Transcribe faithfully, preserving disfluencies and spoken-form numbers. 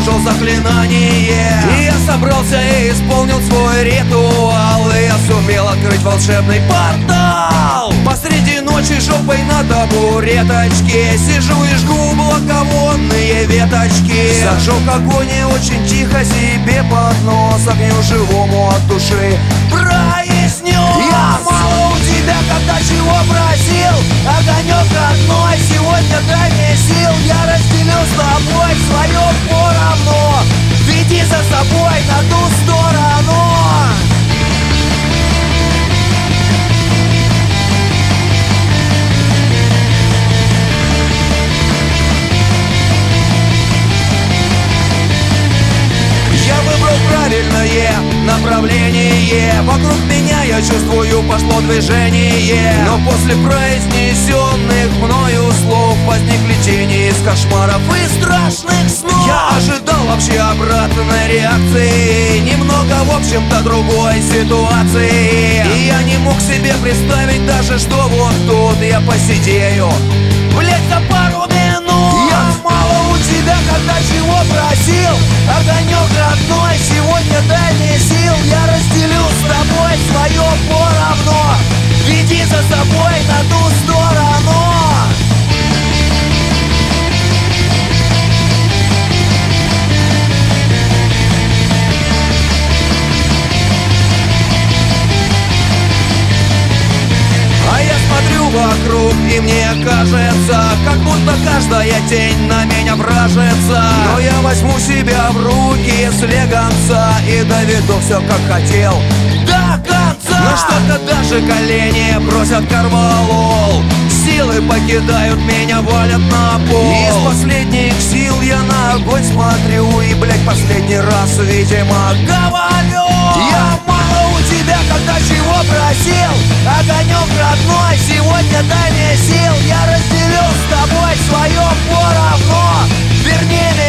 обнаружил заклинание. И я собрался и исполнил свой ритуал, и я сумел открыть волшебный портал. Посреди ночи жопой на табуреточке сижу и жгу благовонные веточки. Зажег огонь и очень тихо себе под нос огню живому от души произнес: я мало у тебя когда чего просил, огонек родной, сегодня дай мне сил. Я разделю с тобой свое поровну, веди за собой на ту сторону. Я выбрал правильное направление, вокруг меня я чувствую пошло движение. Но после произнесенных мною слов возникли тени из кошмаров и страшных снов. Я ожидал вообще обратной реакции, немного в общем-то другой ситуации. И я не мог себе представить даже, что вот тут я посидею, блять, за пару минут. Я мало у тебя когда чего просил, огонек родной, сегодня дай мне сил. Я разделю с тобой свое поровну, веди за собой на ту сторону. А я смотрю вокруг, и мне кажется, как будто каждая тень на меня вражется. Но я возьму себя в руки слегонца и доведу все как хотел до конца. Но что-то даже колени просят корвалол, силы покидают меня, валят на пол. Из последних сил я на огонь смотрю и, блять, последний раз, видимо, говорю: я мало у тебя когда чего просил, огонек родной, сегодня дай мне сил. Я разделю с тобой свое поровну, верни меня